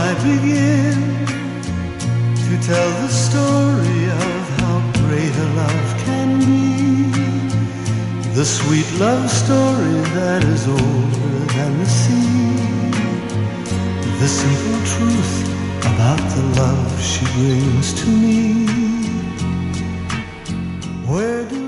I begin to tell the story of how great a love can be, the sweet love story that is older than the sea, the simple truth about the love she brings to me. Where do